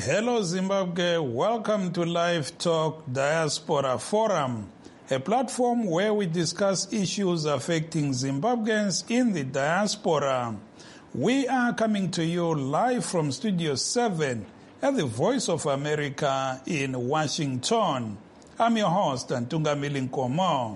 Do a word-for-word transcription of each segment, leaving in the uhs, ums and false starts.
Hello Zimbabwe, welcome to Live Talk Diaspora Forum, a platform where we discuss issues affecting Zimbabweans in the diaspora. We are coming to you live from Studio seven at the Voice of America in Washington. I'm your host, Antungamili Nkomo.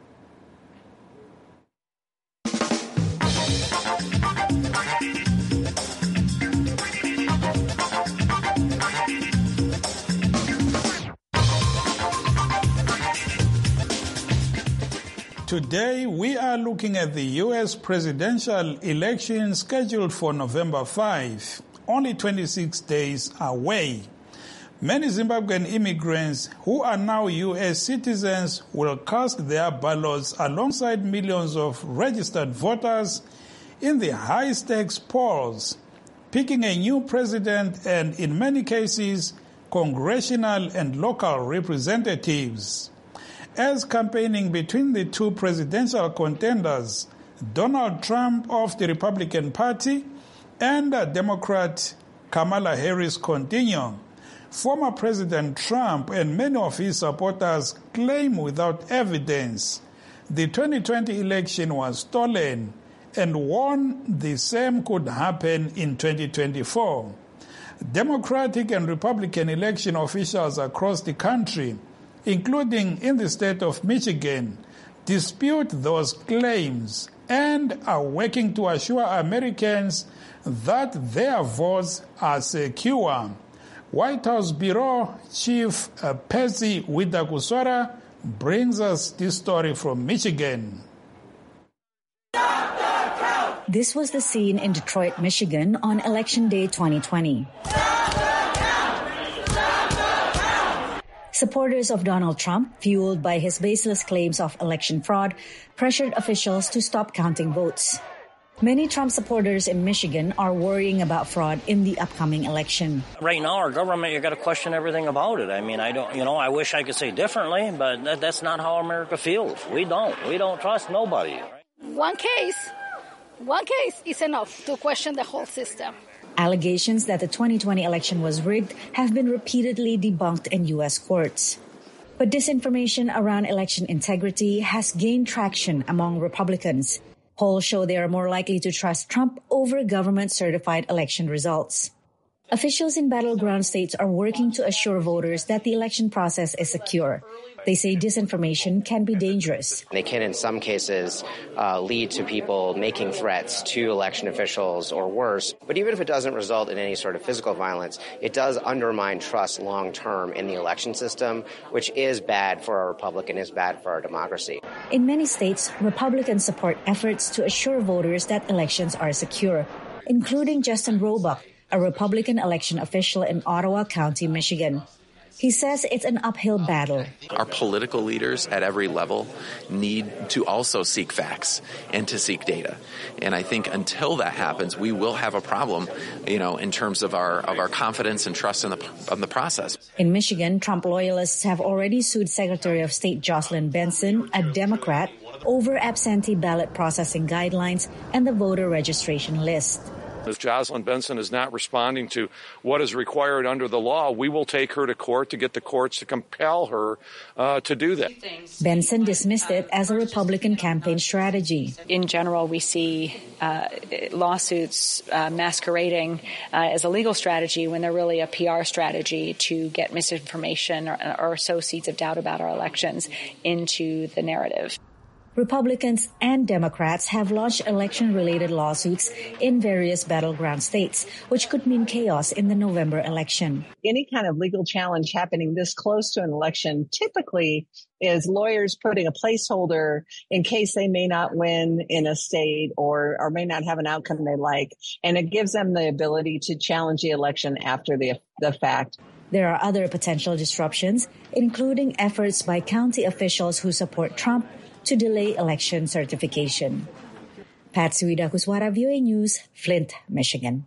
Today, we are looking at the U S presidential election scheduled for November fifth, only twenty-six days away. Many Zimbabwean immigrants who are now U S citizens will cast their ballots alongside millions of registered voters in the high-stakes polls, picking a new president and, in many cases, congressional and local representatives. As campaigning between the two presidential contenders, Donald Trump of the Republican Party and Democrat Kamala Harris, continue, former President Trump and many of his supporters claim without evidence the twenty twenty election was stolen and warn the same could happen in twenty twenty-four. Democratic and Republican election officials across the country, including in the state of Michigan, dispute those claims and are working to assure Americans that their votes are secure. White House Bureau Chief uh, Patsy Widakuswara brings us this story from Michigan. This was the scene in Detroit, Michigan on Election Day twenty twenty. Supporters of Donald Trump, fueled by his baseless claims of election fraud, pressured officials to stop counting votes. Many Trump supporters in Michigan are worrying about fraud in the upcoming election. Right now, our government, you got to question everything about it. I mean, I don't, you know, I wish I could say differently, but that, that's not how America feels. We don't. We don't trust nobody. Right? One case, one case is enough to question the whole system. Allegations that the twenty twenty election was rigged have been repeatedly debunked in U S courts. But disinformation around election integrity has gained traction among Republicans. Polls show they are more likely to trust Trump over government-certified election results. Officials in battleground states are working to assure voters that the election process is secure. They say disinformation can be dangerous. They can, in some cases, uh, lead to people making threats to election officials or worse. But even if it doesn't result in any sort of physical violence, it does undermine trust long-term in the election system, which is bad for our republic and is bad for our democracy. In many states, Republicans support efforts to assure voters that elections are secure, including Justin Roebuck, a Republican election official in Ottawa County, Michigan. He says it's an uphill battle. Our political leaders at every level need to also seek facts and to seek data. And I think until that happens, we will have a problem, you know, in terms of our of our confidence and trust in the in the process. In Michigan, Trump loyalists have already sued Secretary of State Jocelyn Benson, a Democrat, over absentee ballot processing guidelines and the voter registration list. If Jocelyn Benson is not responding to what is required under the law, we will take her to court to get the courts to compel her uh, to do that. Benson dismissed it as a Republican campaign strategy. In general, we see uh, lawsuits uh, masquerading uh, as a legal strategy when they're really a P R strategy to get misinformation or, or sow seeds of doubt about our elections into the narrative. Republicans and Democrats have launched election-related lawsuits in various battleground states, which could mean chaos in the November election. Any kind of legal challenge happening this close to an election typically is lawyers putting a placeholder in case they may not win in a state or, or may not have an outcome they like. And it gives them the ability to challenge the election after the, the fact. There are other potential disruptions, including efforts by county officials who support Trump to delay election certification. Patsy Widakuswara, V O A News, Flint, Michigan.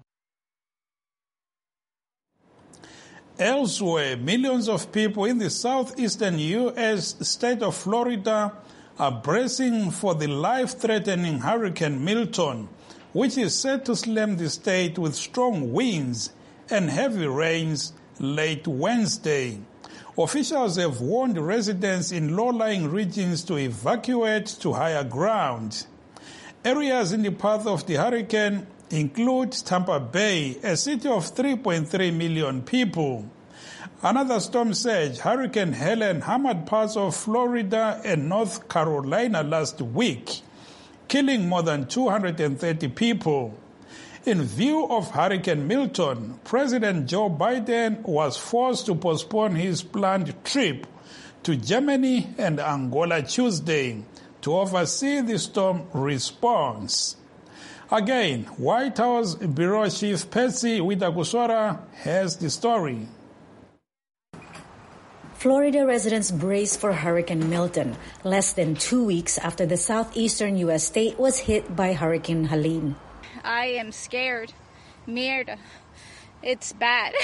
Elsewhere, millions of people in the southeastern U S state of Florida are bracing for the life-threatening Hurricane Milton, which is set to slam the state with strong winds and heavy rains late Wednesday. Officials have warned residents in low-lying regions to evacuate to higher ground. Areas in the path of the hurricane include Tampa Bay, a city of three point three million people. Another storm surge, Hurricane Helen, hammered parts of Florida and North Carolina last week, killing more than two hundred thirty people. In view of Hurricane Milton, President Joe Biden was forced to postpone his planned trip to Germany and Angola Tuesday to oversee the storm response. Again, White House Bureau Chief Patsy Widakuswara has the story. Florida residents brace for Hurricane Milton, less than two weeks after the southeastern U S state was hit by Hurricane Helene. I am scared. Mierda. It's bad.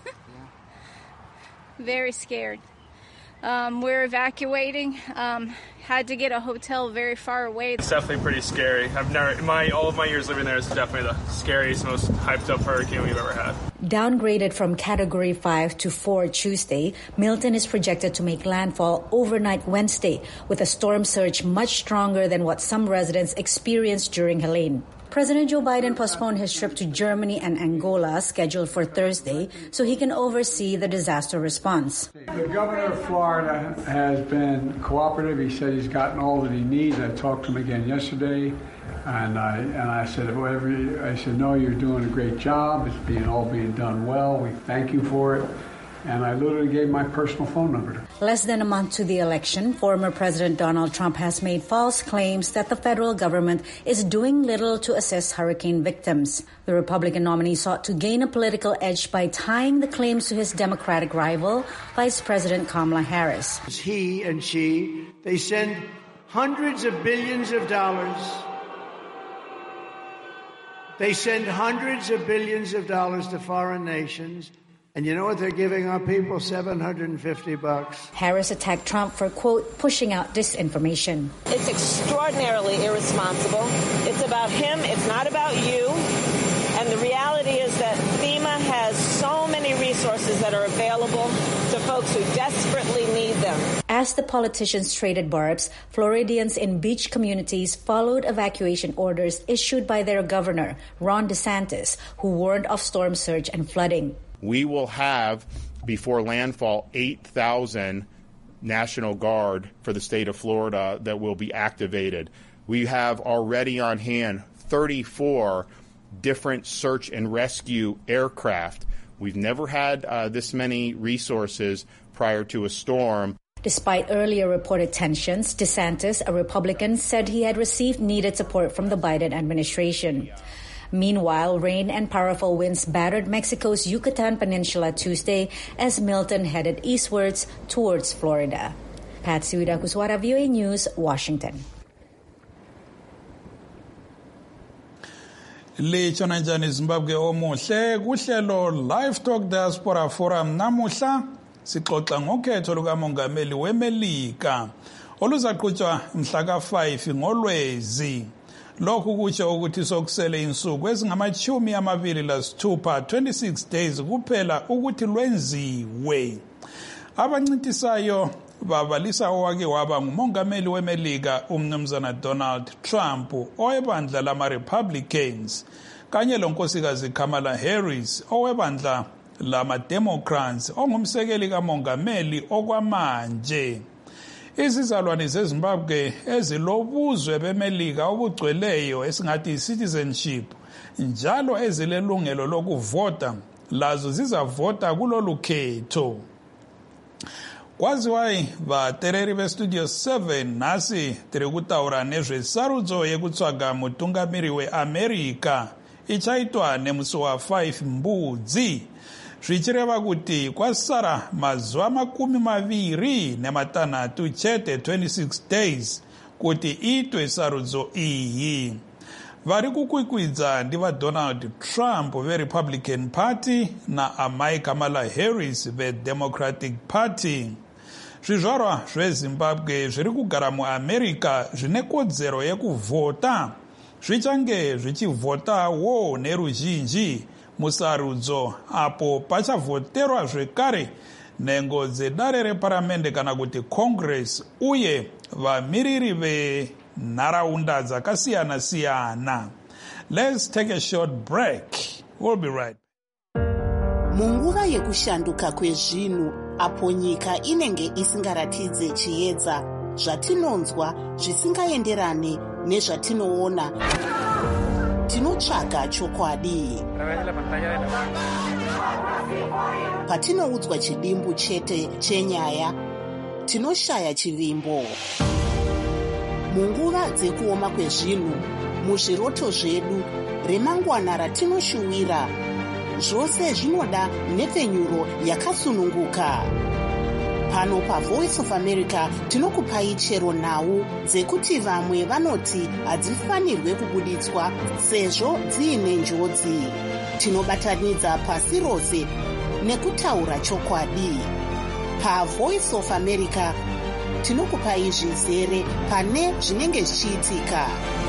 Very scared. Um, we're evacuating. Um, had to get a hotel very far away. It's definitely pretty scary. I've never, my all of my years living there is definitely the scariest, most hyped up hurricane we've ever had. Downgraded from Category five to four Tuesday, Milton is projected to make landfall overnight Wednesday with a storm surge much stronger than what some residents experienced during Helene. President Joe Biden postponed his trip to Germany and Angola, scheduled for Thursday, so he can oversee the disaster response. The governor of Florida has been cooperative. He said he's gotten all that he needs. I talked to him again yesterday, and I and I said, whatever. I said, no, you're doing a great job. It's being all being done well. We thank you for it. And I literally gave my personal phone number to him. Less than a month to the election, former President Donald Trump has made false claims that the federal government is doing little to assist hurricane victims. The Republican nominee sought to gain a political edge by tying the claims to his Democratic rival, Vice President Kamala Harris. He and she, they send hundreds of billions of dollars. They send hundreds of billions of dollars to foreign nations. And you know what they're giving our people? seven hundred fifty bucks. Harris attacked Trump for, quote, pushing out disinformation. It's extraordinarily irresponsible. It's about him. It's not about you. And the reality is that FEMA has so many resources that are available to folks who desperately need them. As the politicians traded barbs, Floridians in beach communities followed evacuation orders issued by their governor, Ron DeSantis, who warned of storm surge and flooding. We will have, before landfall, eight thousand National Guard for the state of Florida that will be activated. We have already on hand thirty-four different search and rescue aircraft. We've never had uh, this many resources prior to a storm. Despite earlier reported tensions, DeSantis, a Republican, said he had received needed support from the Biden administration. Meanwhile, rain and powerful winds battered Mexico's Yucatan Peninsula Tuesday as Milton headed eastwards towards Florida. Patsy Widakuswara, V O A News, Washington. Lichona njani Zimbabwe omuhle kuhlelo Live Talk Diaspora Forum namuhla sixoxa ngokhetho lukamongameli weMelika oluzaqhutshwa mhla ka five ngoLwezi. Lokhu kutsho ukuthi sokusele insuku ezingamachumi amabili lasithupha twenty-six days kuphela ukuthi lwenziwe. Abancintisayo babalisa owake waba ngumongameli weMelika umnumzana Donald Trump owebandla lama-Republicans kanye lonkosikazi Kamala Harris owebandla lama-Democrats ongumsekeli kamongameli okwamanje. Izizalwane zeZimbabwe ezilobuzwe beMelika obugcweleyo esingathi citizenship njalo ezilelungelo lokuvota lazo zizavota kulolu khetho. Kwaziwayi vatereri vestudio seven nasi tiri kutaura nezvesarudzo yekutsvaga mutungamiri weAmerica ichaitwa nemusi wa five Mbudzi. Zvichireva kuti kwasara mazuva makumi maviri nematanhatu chete twenty-six days kuti iitwe sarudzo iyi. Vari kukwikwidza ndiva Donald Trump veRepublican Party naamai Kamala Harris veDemocratic Party. Zvizvarwa zveZimbabwe zviri kugara muAmerica zvine kodzero yekuvhota zvichange zvichivhotawo neruzhinji musarudzo apo pachavhoterwa zvekare nhengo dzedare reparamende kana kuti congress uye vamiriri venharaunda dzakasiyana-siyana. Let's take a short break. We'll be right. Munguva yekushanduka kwezvinhu apo nyika inenge isingaratidze chiedza, zvatinonzwa zvisingaenderane nezvatinoona, tinotsvaga chokwadi. Patinoudzwa chidimbu chete chenyaya, tinoshaya chivimbo. Munguva dzekuoma kwezvinhu, muzviroto zvedu, remangwana ratinoshuwira, zvose zvinoda nhepfenyuro yakasununguka. Pano paVoice of America tinokupai chero nhau dzekuti vamwe vanoti hadzifanirwe kubuditswa sezvo dziine njodzi. Tinobatanidza pasi rose nekutaura chokwadi. PaVoice of America tinokupai zvizere pane zvinenge zvichiitika.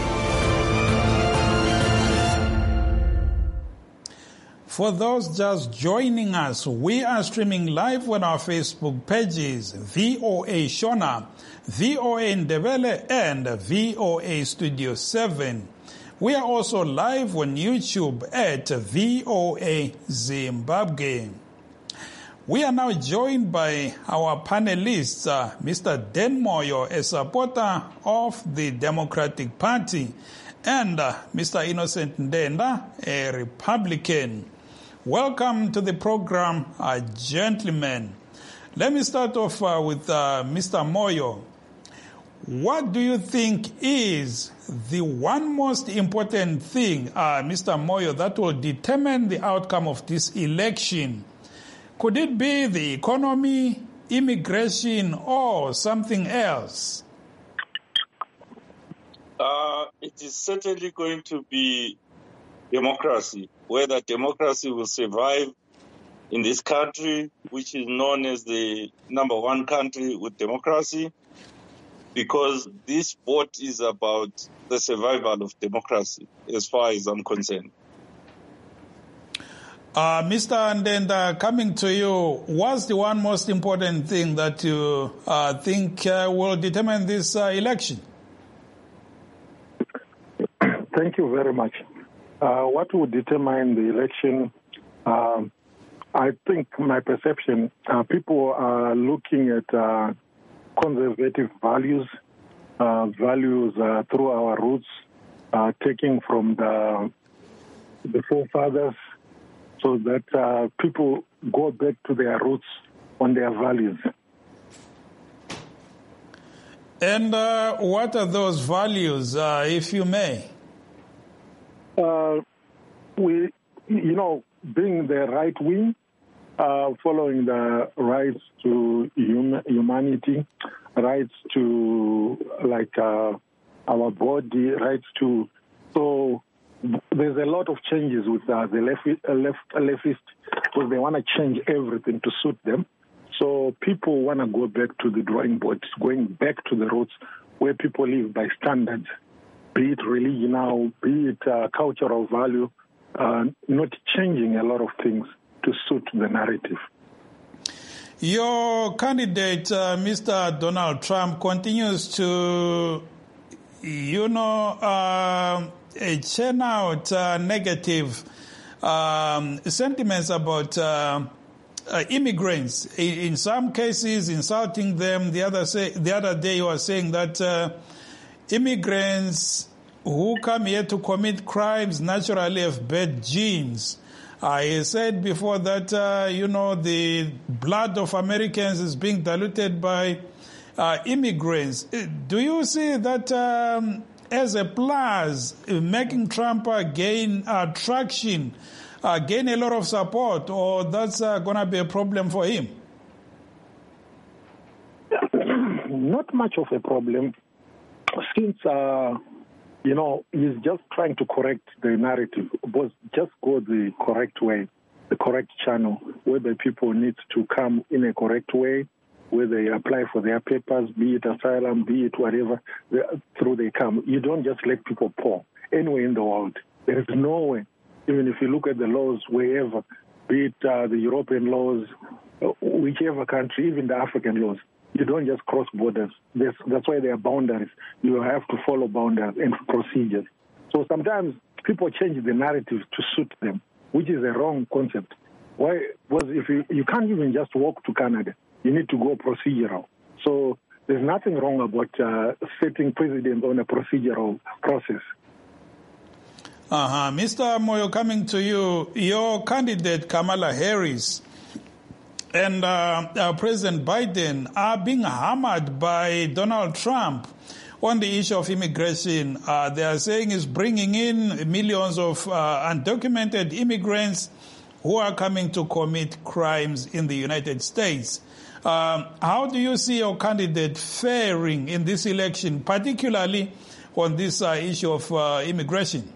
For those just joining us, we are streaming live on our Facebook pages, V O A Shona, V O A Ndebele, and V O A Studio seven. We are also live on YouTube at V O A Zimbabwe. We are now joined by our panelists, uh, Mister Dan Moyo, a supporter of the Democratic Party, and uh, Mister Innocent Ndenda, a Republican. Welcome to the program, uh, gentlemen. Let me start off uh, with uh, Mister Moyo. What do you think is the one most important thing, uh, Mister Moyo, that will determine the outcome of this election? Could it be the economy, immigration, or something else? Uh, it is certainly going to be democracy, whether democracy will survive in this country, which is known as the number one country with democracy, because this vote is about the survival of democracy, as far as I'm concerned. Uh, Mister Ndenda, coming to you, what's the one most important thing that you uh, think uh, will determine this uh, election? Thank you very much. Uh, what will determine the election? Um, I think my perception, uh, people are looking at uh, conservative values, uh, values uh, through our roots, uh, taking from the, the forefathers, so that uh, people go back to their roots on their values. And uh, what are those values, uh, if you may? Uh, we, you know, being the right wing, uh, following the rights to hum- humanity, rights to, like, uh, our body, rights to, so there's a lot of changes with uh, the left, uh, left, uh, leftist, because they want to change everything to suit them. So people want to go back to the drawing board, going back to the roots where people live by standards, be it religion now, be it uh, cultural value, uh, not changing a lot of things to suit the narrative. Your candidate, uh, Mister Donald Trump, continues to, you know, uh, churn out uh, negative um, sentiments about uh, uh, immigrants. In, in some cases, insulting them. The other say, the other day, he was saying that uh, immigrants who come here to commit crimes naturally have bad genes. I said before that, uh, you know, the blood of Americans is being diluted by uh, immigrants. Do you see that um, as a plus, making Trump uh, gain uh, traction, uh, gain a lot of support, or that's uh, going to be a problem for him? Not much of a problem, since, uh, you know, he's just trying to correct the narrative, but just go the correct way, the correct channel, where the people need to come in a correct way, where they apply for their papers, be it asylum, be it whatever, through they come. You don't just let people pour anywhere in the world. There is no way Even if you look at the laws wherever, be it uh, the European laws, whichever country, even the African laws, you don't just cross borders. That's, that's why there are boundaries. You have to follow boundaries and procedures. So sometimes people change the narrative to suit them, which is a wrong concept. Why? Because if you, you can't even just walk to Canada, you need to go procedural. So there's nothing wrong about uh, setting precedent on a procedural process. Uh-huh. Mister Moyo, coming to you, your candidate Kamala Harris and uh, uh, President Biden are being hammered by Donald Trump on the issue of immigration. Uh, they are saying he's bringing in millions of uh, undocumented immigrants who are coming to commit crimes in the United States. Um, how do you see your candidate faring in this election, particularly on this uh, issue of uh, immigration?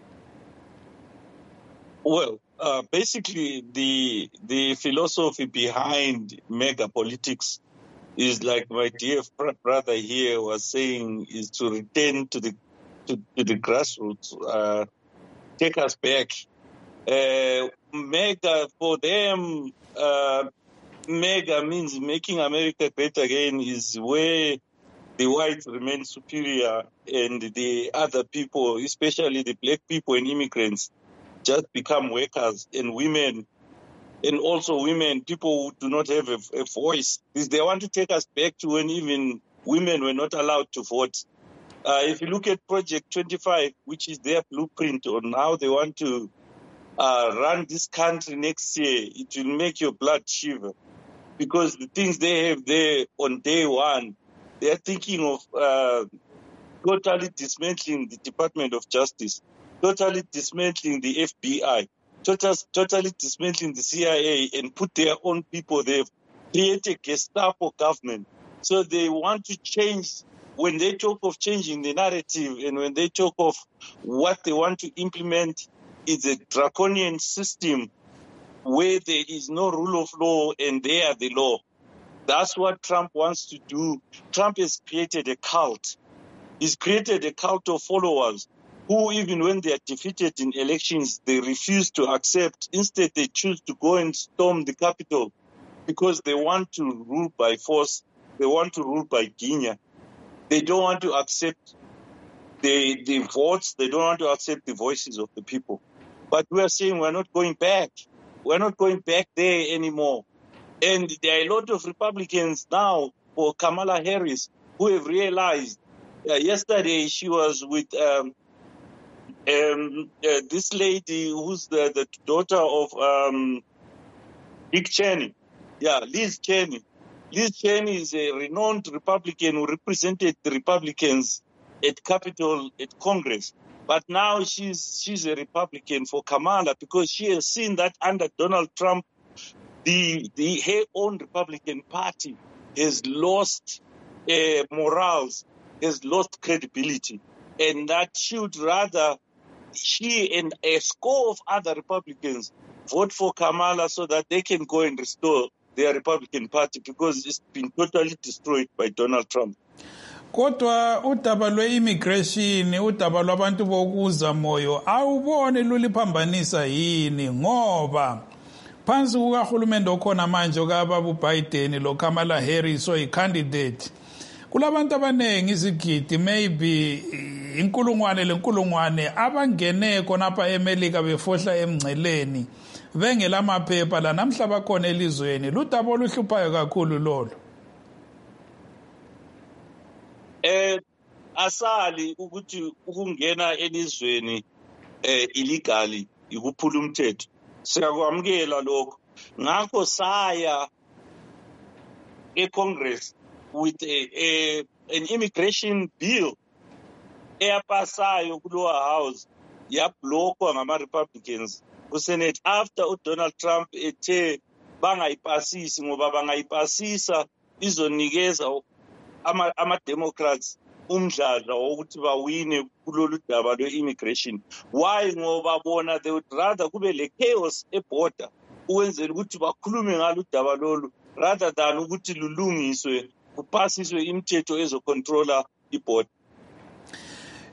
Well, uh, basically, the the philosophy behind mega politics is, like my dear brother here was saying, is to return to the to, to the grassroots, uh, take us back. Uh, mega for them, uh, mega means making America great again is where the whites remain superior and the other people, especially the black people and immigrants, just become workers, and women, and also women, people who do not have a, a voice. They want to take us back to when even women were not allowed to vote. Uh, if you look at Project twenty-five, which is their blueprint on how they want to uh, run this country next year, it will make your blood shiver. Because the things they have there on day one, they are thinking of uh, totally dismantling the Department of Justice, totally dismantling the F B I, totally, totally dismantling the C I A, and put their own people there, create a Gestapo government. So they want to change, when they talk of changing the narrative and when they talk of what they want to implement, is a draconian system where there is no rule of law and they are the law. That's what Trump wants to do. Trump has created a cult. He's created a cult of followers who, even when they are defeated in elections, they refuse to accept. Instead, they choose to go and storm the Capitol because they want to rule by force. They want to rule by guinea. They don't want to accept the, the votes. They don't want to accept the voices of the people. But we are saying we're not going back. We're not going back there anymore. And there are a lot of Republicans now for Kamala Harris who have realized uh, yesterday she was with um, um, uh, this lady who's the, the daughter of um, Dick Cheney. Yeah, Liz Cheney. Liz Cheney is a renowned Republican who represented the Republicans at Capitol, at Congress. But now she's she's a Republican for Kamala because she has seen that under Donald Trump, the the her own Republican Party has lost uh, morals, has lost credibility, and that she would rather she and a score of other Republicans vote for Kamala so that they can go and restore their Republican Party because it's been totally destroyed by Donald Trump. Kodwa udaba lwe-immigration, udaba lwabantu bokuza Moyo, awubone luliphambanisa yini ngoba phansi kukahulumende okhona manje okaBaba uBiden lo Kamala Harris oyi-candidate, kulabantu abaningi izigidi maybe inkulungwane lenkulungwane abangene khonapha eMelika befohla emngceleni bengelamaphepha la namhla bakhona elizweni. Ludaba oluhluphayo kakhulu lolo. Eh asali ukuthi ukungena elizweni eh illegally ikuphula umthetho. Siyakwamukela lokho. Ngakho saya eCongress with a, a an immigration bill eyapasayo kulowa house yablokwa ngama Republicans ku Senate after uDonald Trump ethe bangayipasisi ngoba bangayipasisa izonikeza ama ama Democrats umdladla wokuthi bawine kulolu daba lwe-immigration. Why? Ngoba bona they would rather kube le chaos eborder ukwenzela ukuthi bakhulume ngalo udaba lolu rather than ukuthi lulungiswe kupasiswe imithetho ezocontrola iborder.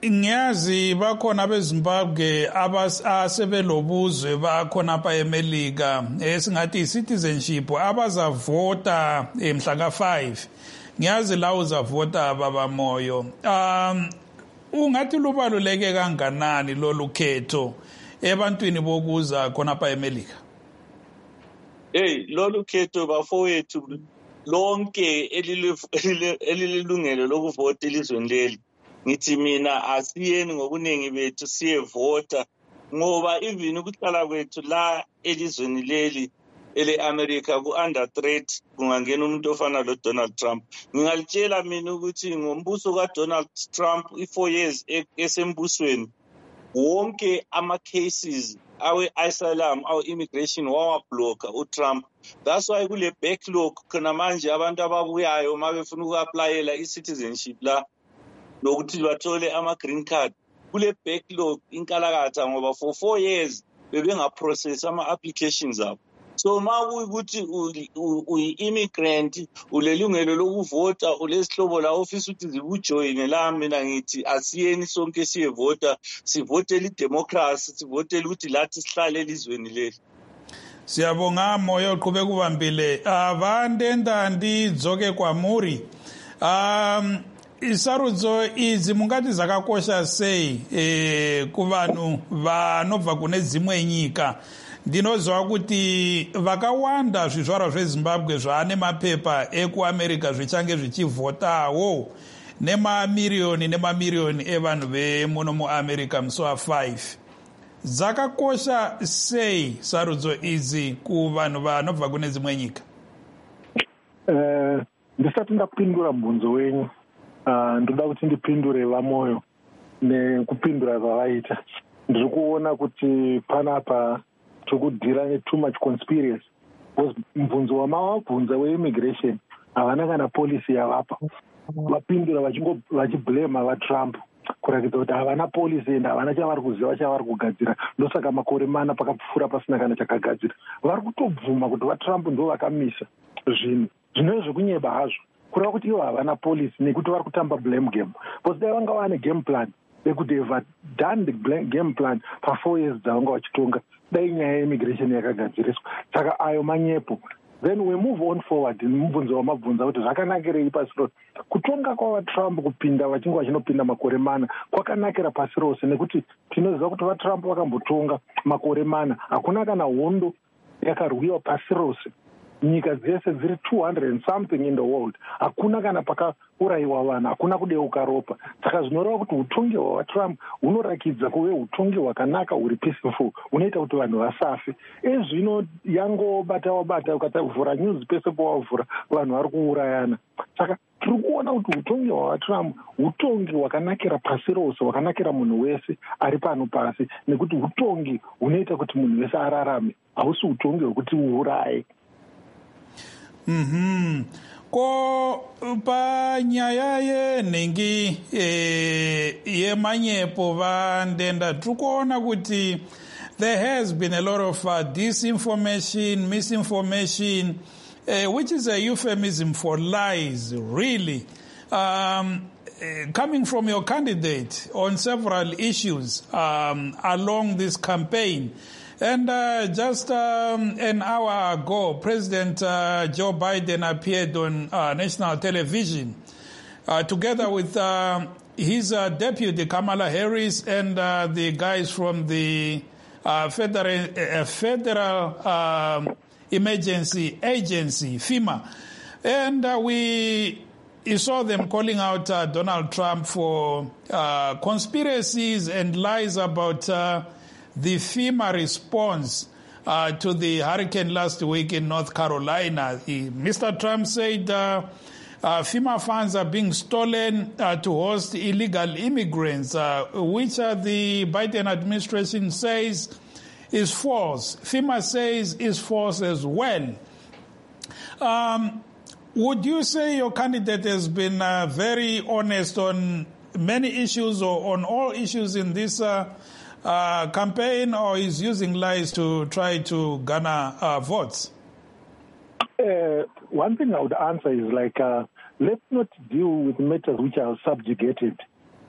ngiyazi bakhona beZimbabwe abasebelobuzwe bakhona apha eMelika esingathi i-citizenship abazavota mhla ka five. Ngiyazi la uzavota baba Moyo. Um ungathi lubaluleke kanganani lolu khetho ebantwini bokuza khona apha eMelika? Hey, lolu khetho bafowethu lonke elilungelo lokuvota elizweni leli. Ngithi mina asiyeni ngokuningi bethu siyevota ngoba even ukuhlala kwethu la elizweni leli ele-America ku-under threat kungangena umuntu ofana lo Donald Trump. Ngingalitshela mina ukuthi ngombuso kaDonald Trump i-four years esembusweni wonke ama-cases awe-asylum awe-immigration wawabloka uTrump. That's why kule backlog khona manje abantu ababuyayo uma befuna uku-aplayela i-citizenship la nokuthi bathole ama-green card kule backlog inkalakatha ngoba for four years bebengaprocess ama-applications abo. So ma kuyukuthi uyi-immigrant ulelungelo lokuvota ulesihlobo la office ukuthi zikujoyine la mina ngithi asiyeni sonke siyevota sivotele idemocracy sivotele ukuthi lathi sihlale elizweni leli. Siyabonga Moyo uqhubeka ubambile. Avandendandi dzoke kwamuri. Um isarudzo idzi mungati dzakakosha sei eh kuvanhu vanobva kune dzimwe nyika. Ndinozwa kuti vakawanda zvizvarwa zveZimbabwe zvaane mapepa ekuAmerica zvichange zvichivhotawo nemamiliyoni nemamiliyoni evanhu vemuno muAmerica musi wa five. Dzakakosha sei sarudzo idzi kuvanhu vanobva kune dzimwe nyika? Eh ndisati ndapindura mubvunzo wenyu uh, ndoda kuti ndipindure vaMoyo nekupindura zvavaita. Ndiri kuona kuti panapa tokudhira ne too much conspiracy. Because mubvunzo wamavabvunza weimmigration havana kana policy yavapa. Vapindura vachingo vachiblame vaTrump kuratidza kuti havana policy ende havana chavari kuziva chavari kugadzira. Ndosaka makore mana pakapfuura pasina kana chakagadzira. Vari kutobvuma kuti vaTrump ndo vakamisa zvinhu zvinove zvekunyeba hazvo. Kureva kuti ivo havana policy nekuti vari kutamba blame game. Because dai vanga vane game plan, they could have done the game plan for four years dzavanga vachitonga. Dai nyaya yeimmigration yakagadziriswa. Saka ayo manyepo. Then we move on forward. Mubvunzo wamabvunza kuti zvakanakirei pasi rose. Kutonga kwavaTrump kupinda vachinge vachinopinda makore mana kwakanakira pasi rose nekuti tinoziva kuti vaTrump vakambotonga makore mana hakuna kana hondo yakarwiwa pasi rose. Nyika dzese dziri two hundred and something in the world. Hakuna kana pakaurayiwa vanhu, hakuna kudeuka ropa. Saka zvinoreva kuti utongi hwaTrump hunorakidza kuve utongi hwakanaka huri peaceful, unoita kuti vanhu vasafe. Ezvino yangobata wabata ukatavhura news pese pawavhura vanhu vari kuurayana. Saka tiri kuona kuti utongi hwaTrump utongi hwakanakira pasi rose, hwakanakira munhu wese ari pano pasi, nekuti utongi hunoita kuti munhu wese ararame, hausi utongi hwekuti uuraye. Mhm. Ko panyaya yenhingi eh, yemanyepo vandenda tikuona kuti there has been a lot of uh, disinformation, misinformation, uh, which is a euphemism for lies, really, um, uh, coming from your candidate on several issues um, along this campaign. And uh, just um, an hour ago, President uh, Joe Biden appeared on uh, national television uh, together with uh, his uh, deputy Kamala Harris and uh, the guys from the uh, federal, uh, federal um, emergency agency, FEMA. And uh, we saw them calling out uh, Donald Trump for uh, conspiracies and lies about uh, the FEMA response uh, to the hurricane last week in North Carolina. He, Mister Trump said uh, uh, FEMA funds are being stolen uh, to host illegal immigrants, uh, which uh, the Biden administration says is false. FEMA says is false as well. Um, would you say your candidate has been uh, very honest on many issues or on all issues in this uh, Uh, campaign, or is using lies to try to garner uh, votes? Uh, one thing I would answer is like, uh, let's not deal with matters which are subjugated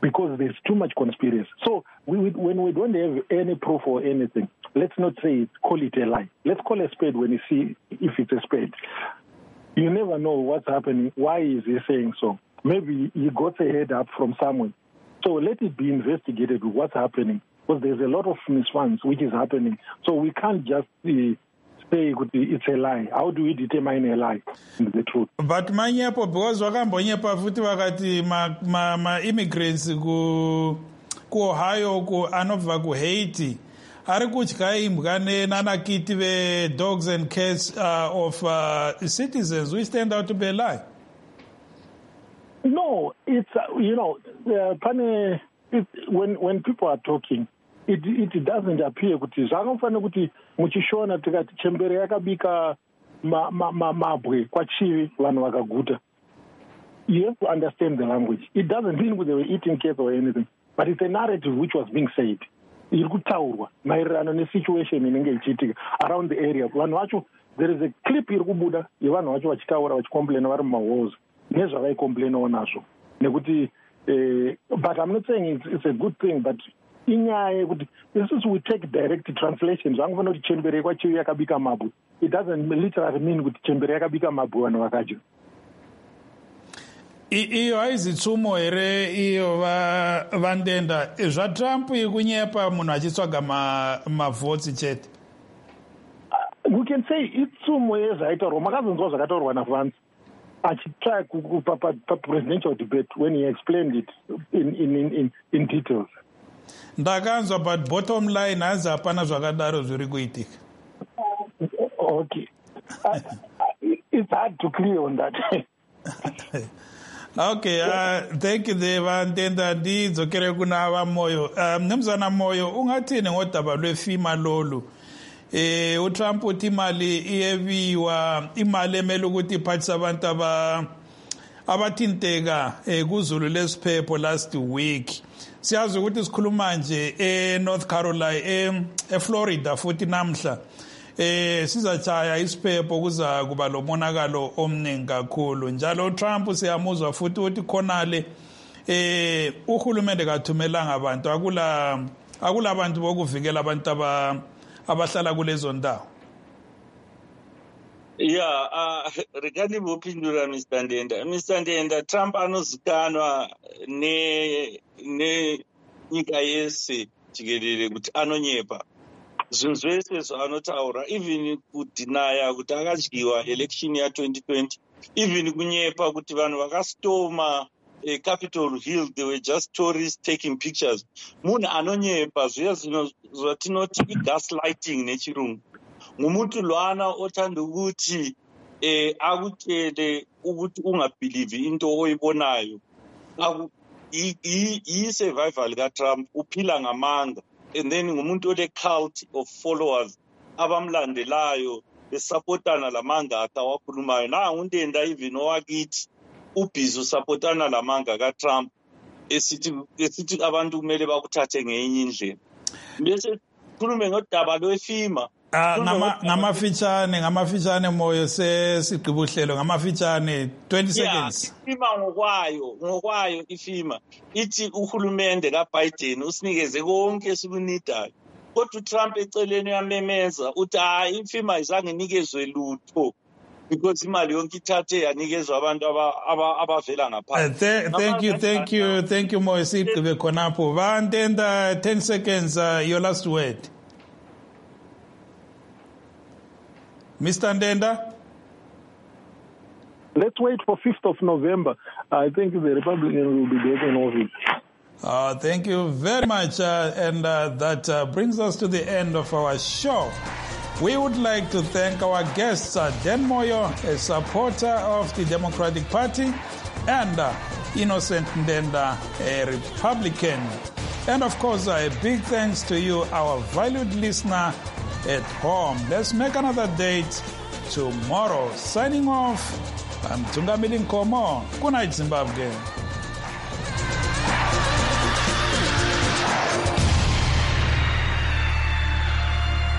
because there's too much conspiracy. So we, we, when we don't have any proof or anything, let's not say call it a lie. Let's call a spade when you see if it's a spade. You never know what's happening. Why is he saying so? Maybe he got a head up from somewhere. So let it be investigated what's happening, because there's a lot of misfunds which is happening. So we can't just uh, say it's a lie. How do we determine a lie? The truth. But manyepo because wakambonyepa futi wakati ma ma, ma immigrants ku ku Ohio ku anobva ku Haiti ari kutya imbwa nenanakiti ve dogs and cats uh, of uh, citizens which turned out to be a lie. No, it's uh, you know, uh, pane, it, when when people are talking, it it doesn't appear kuti zvakafana kuti muchishona tikati chembere yakabika ma ma ma mabwe kwachivi vanhu vakaguta. You have to understand the language. It doesn't mean they were eating cake or anything, but it's a narrative which was being said. Iri kutaurwa maererano nesituation inenge ichiitika around the area. Vanhu vacho, there is a clip iri kubuda yevanhu vacho vachitaura vachicomplaina vari mumawalls nezvavaicomplainawo nazvo nekuti but I'm not saying it's, it's a good thing, but inyaya yekuti this is we take direct translation zvangofana kuti chembere kwachivi yakabika mabwe. It doesn't literally mean kuti chembere yakabika mabwe vanhu vakadya. Iyo haizi tsumo here iyo vandenda zvaTrump ikunyepa munhu achitsvaga mavhotsi chete. We can say itsumo yezvaitaurwa makazonzwa zvakataurwa naVance achitry papresidential debate when he explained it in, in, in, in details. Ndakanzwa, but bottom line hanzi hapana zvakadaro zviri kuitika. Okay. uh, it's hard to clear on that. Okay, uh, thank you Deva. Ndenda ndidzokere kuna vamoyo. Um, nemzana moyo ungatini ngodaba lwefima lolu. Eh uTrump uthi imali iyebiwa, imali emele ukuthi iphathisa abantu aba abathinteka kuzulu lesiphepho last week. Siyazi ukuthi sikhuluma nje eNorth Carolina, eFlorida futhi namhla. Eh sizachaya isiphepho kuza kuba lomonakalo omningi kakhulu. Njalo Trump siyamuzwa futhi uthi khonale eh uhulumende kathumelanga abantu, akula akula abantu bokuvikela abantu aba abahlala kulezo ndawo. Yeah, uh, regarding Bopindura, Mister Ndenda, Mister Ndenda, Trump anozikanwa ne ne nyika yese chigerere kuti anonyepa. Zvinhu zvese zvaanotaura, even kudhinaya kuti akadyiwa election ya twenty twenty, even kunyepa kuti vanhu vakastoma uh, Capitol Hill, they were just tourists taking pictures. Munhu anonyepa zviya zvino zvatinoti gaslighting nechirungu. Ngumuntu lwana othanda ukuthi eh akutshele ukuthi ungabelieve into oyibonayo. Aku i survival ka Trump uphila ngamanga, and then ngumuntu ole cult of followers abamlandelayo besupportana lamanga akawakhulumayo. Na undenda even owakithi ubhizi usupportana lamanga ka Trump esithi esithi abantu kumele bakuthathe ngenye indlela. Bese khulume ngodaba lwefima. Ah ngama ngamafitshane ngamafitshane moyo sesigqibuhlelo ngamafitshane twenty seconds. Ifima ngokwayo ngokwayo ifima ithi uhulumende kaBiden usinikeze konke esikunidayo. Kodwa uTrump eceleni uyamemeza uthi hayi ifima izange nikezwe lutho because imali yonke ithathe yanikezwa abantu abavela ngaphandle. Thank you, thank you, thank you moyo sigqibe khonapho. Vandenda ten seconds, uh, your last word. Mister Ndenda? Let's wait for fifth of November. I think the Republican will be back in office. Uh, thank you very much. Uh, and uh, that uh, brings us to the end of our show. We would like to thank our guests, uh, Dan Moyo, a supporter of the Democratic Party, and uh, Innocent Ndenda, a Republican. And of course, uh, a big thanks to you, our valued listener at home. Let's make another date tomorrow. Signing off, I'm Tungamili Nkomo. Good night, Zimbabwe.